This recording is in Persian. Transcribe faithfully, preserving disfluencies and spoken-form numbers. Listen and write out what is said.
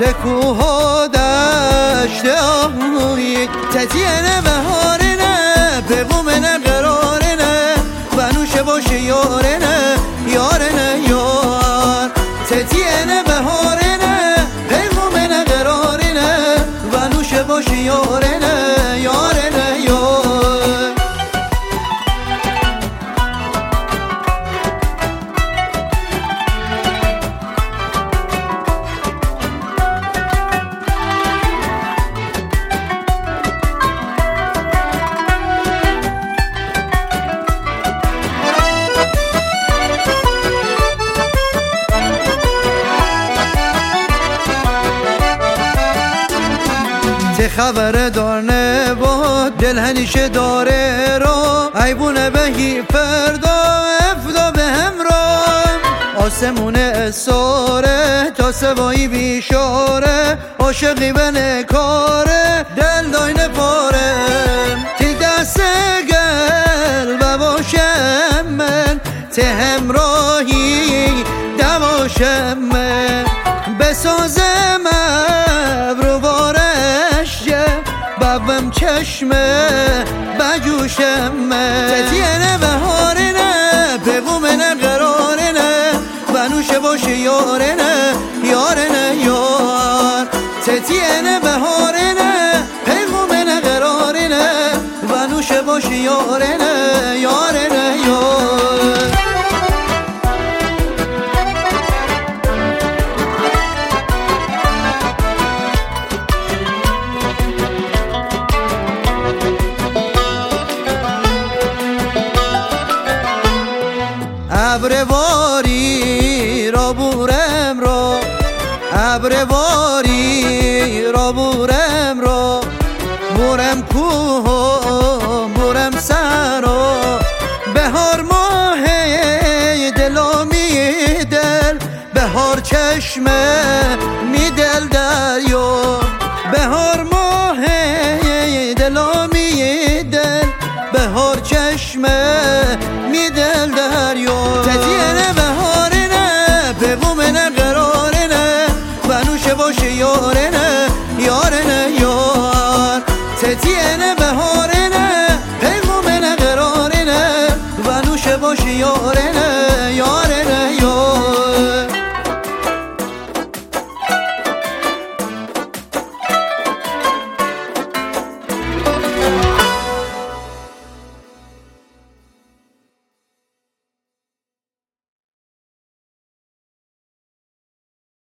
کوه و دشت آهوی تتیه بهارنه بقومنه قرارنه بنوشه باشه یارنه یارنه یار تتیه بهارنه بقومنه قرارنه بنوشه باشه یارنه یارنه یار خبر دارنه با دل هنیشه داره رو عیبونه بهی فردا افدا به همراه آسمون اساره تا سوایی بیشاره عاشقی به نکاره دل داینه پاره تی دست گل و باشم من ته همراهی دواشم من بسازم ابرو باره بابم چشمه بجوشمه تتیه بهارنه بقومنه قرارنه بنوشه باشه یارنه یارنه یار تتیه بهارنه بقومنه قرارنه بنوشه باشه یارنه یارنه یار ابرواری را بورم را ابرواری را بورم را بورم کوه بورم سرا بهار ماه دلا می دل بهار چشمه می دل دریا